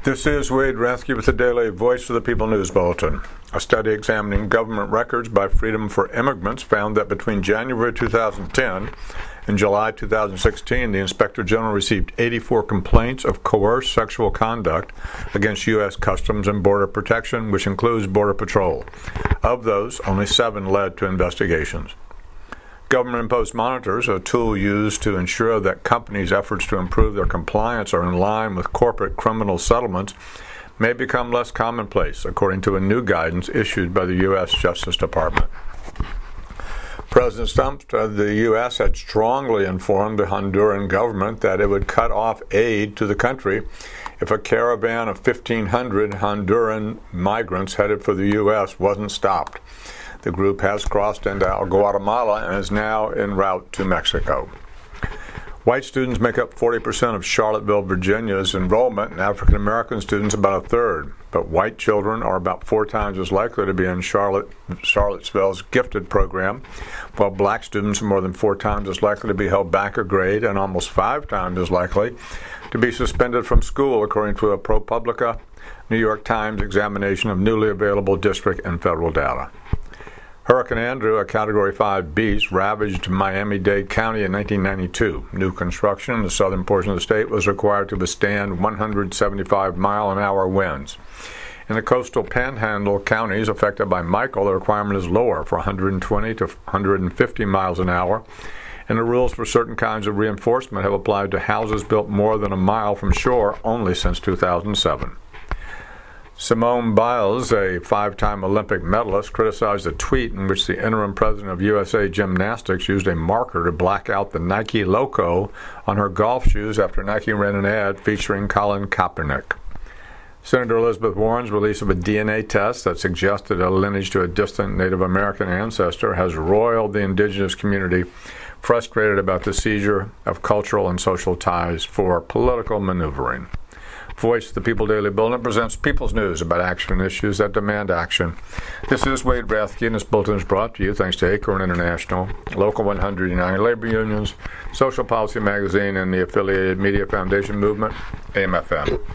This is Wade Rathke with the Daily Voice of the People News Bulletin. A study examining government records by Freedom for Immigrants found that between January 2010 and July 2016, the Inspector General received 84 complaints of coerced sexual conduct against U.S. Customs and Border Protection, which includes Border Patrol. Of those, only 7 led to investigations. Government-imposed monitors, a tool used to ensure that companies' efforts to improve their compliance are in line with corporate criminal settlements, may become less commonplace, according to a new guidance issued by the U.S. Justice Department. President Trump of the U.S. had strongly informed the Honduran government that it would cut off aid to the country if a caravan of 1,500 Honduran migrants headed for the U.S. wasn't stopped. The group has crossed into Guatemala and is now en route to Mexico. White students make up 40% of Charlottesville, Virginia's enrollment, and African American students about a third. But white children are about 4 times as likely to be in Charlottesville's gifted program, while black students are more than 4 times as likely to be held back a grade and almost 5 times as likely to be suspended from school, according to a ProPublica New York Times examination of newly available district and federal data. Hurricane Andrew, a Category 5 beast, ravaged Miami-Dade County in 1992. New construction in the southern portion of the state was required to withstand 175-mile-an-hour winds. In the coastal panhandle counties affected by Michael, the requirement is lower for 120 to 150 miles an hour, and the rules for certain kinds of reinforcement have applied to houses built more than a mile from shore only since 2007. Simone Biles, a 5-time Olympic medalist, criticized a tweet in which the interim president of USA Gymnastics used a marker to black out the Nike logo on her golf shoes after Nike ran an ad featuring Colin Kaepernick. Senator Elizabeth Warren's release of a DNA test that suggested a lineage to a distant Native American ancestor has roiled the indigenous community, frustrated about the seizure of cultural and social ties for political maneuvering. Voice of the People Daily Bulletin presents people's news about action issues that demand action. This is Wade Rathke, and this bulletin is brought to you thanks to Acorn International, Local 100 United Labor Unions, Social Policy Magazine, and the affiliated Media Foundation Movement, AMFM.